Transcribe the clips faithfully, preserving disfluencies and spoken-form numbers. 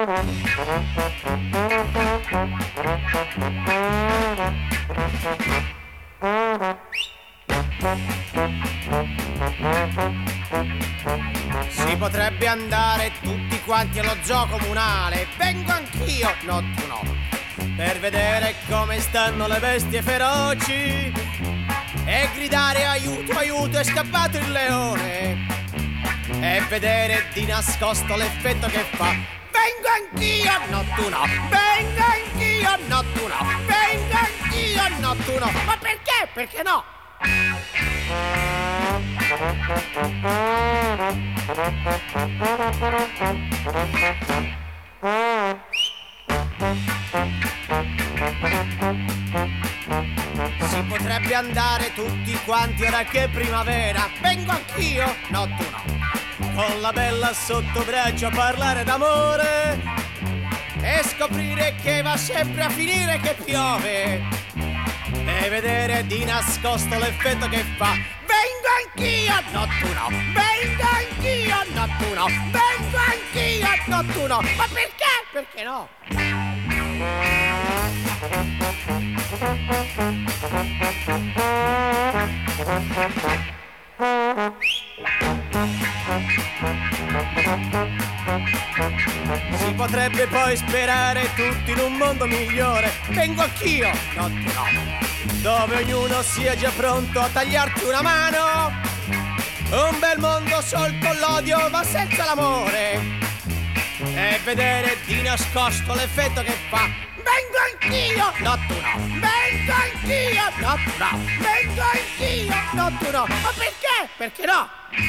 Si potrebbe andare tutti quanti allo zoo comunale, vengo anch'io, no tu no, per vedere come stanno le bestie feroci e gridare aiuto, aiuto, è scappato il leone, e vedere di nascosto l'effetto che fa. Vengo anch'io, no tu no, vengo anch'io, no tu no, vengo anch'io, no tu no, ma perché? Perché no? Si potrebbe andare tutti quanti ora che è primavera, vengo anch'io, no tu no, con la bella sotto braccio a parlare d'amore e scoprire che va sempre a finire che piove e vedere di nascosto l'effetto che fa. Vengo anch'io, no tu no, vengo anch'io, no tu no, vengo anch'io, no tu no, ma perché? Perché no? Si potrebbe poi sperare tutti in un mondo migliore, vengo anch'io, no tu no, dove ognuno sia già pronto a tagliarti una mano, un bel mondo sol con l'odio ma senza l'amore, e vedere di nascosto l'effetto che fa. Vengo anch'io, no tu no, vengo anch'io, no tu no, vengo anch'io, no tu no, ma perché? Perché no?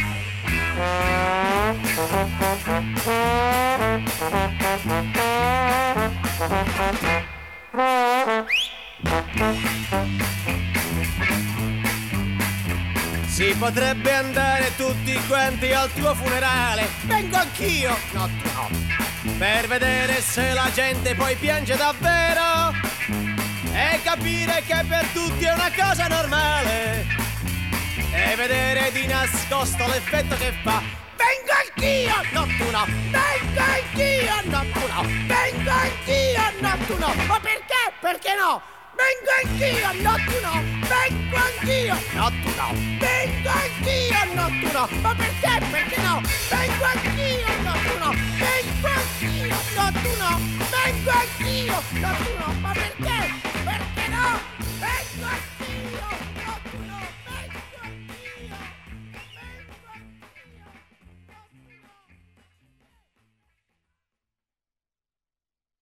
Si potrebbe andare tutti quanti al tuo funerale, vengo anch'io, no tu no, per vedere se la gente poi piange davvero e capire che per tutti è una cosa normale e vedere di nascosto l'effetto che fa. Vengo anch'io, no tu no, vengo anch'io, no tu no, vengo anch'io, no tu no, ma perché? Perché no? Vengo anch'io, no tu no, vengo anch'io, no tu no, vengo anch'io, no tu no, ma perché? Perché no? Vengo anch'io, no tu no, vengo anch'io, no tu no, vengo anch'io, no tu no, ma perché? Perché no? Vengo anch'io.